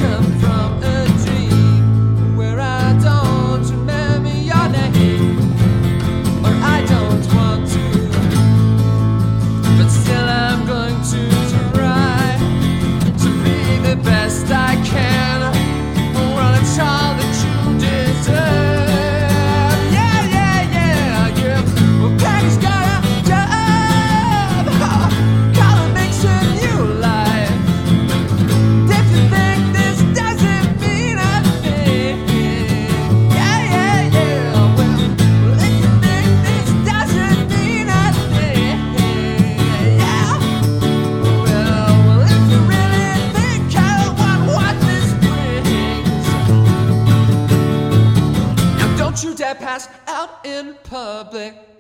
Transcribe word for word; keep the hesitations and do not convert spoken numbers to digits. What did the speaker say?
come from a dream where I don't remember your name, or I don't want to, but still I'm going to try to be the best I can. Well, it's all that you deserve. Yeah, yeah, yeah, yeah. Well, Peggy's got a job. Colin makes a new life. If you think this doesn't mean a thing, yeah, yeah, yeah. Well, well, if you think this doesn't mean a thing, yeah. Well, well, if you really think I want what this brings, now don't you dare pass out in public.